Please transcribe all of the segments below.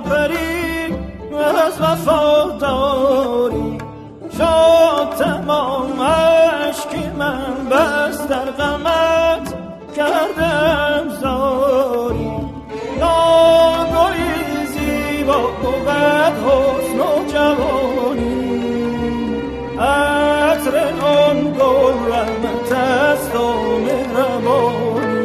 پری از وفاداری شد تمام عشقی من بس در غمت کردم زاری ناگلی زیبا بود حسن و جوانی عطر آن گل رحمت است و مهربانی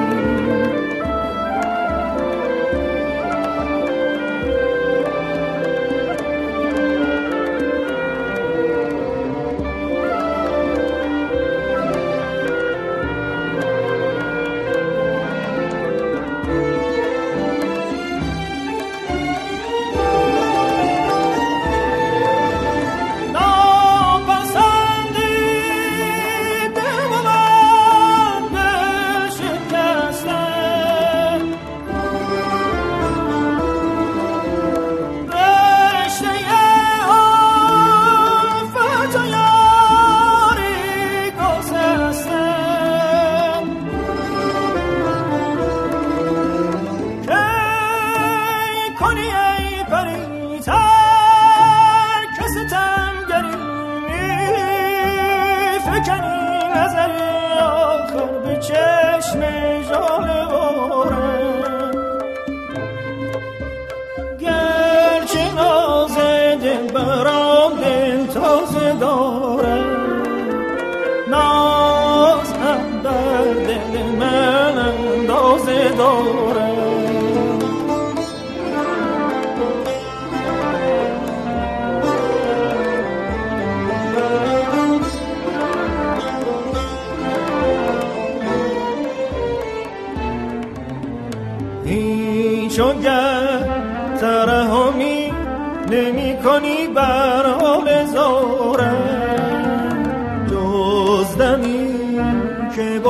چونگر ترحمی نمی کنی بر حال زارم جز دمی که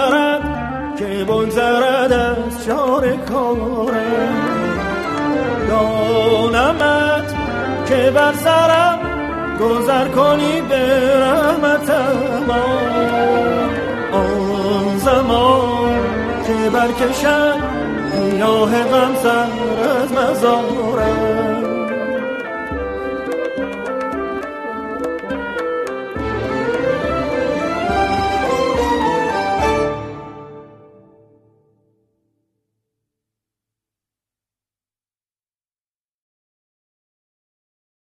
بگذرد از چار کارم دانمت که بر سرم گذر کنی به رحمتم آن زمان که برکشد گیاه غم سر از مزارم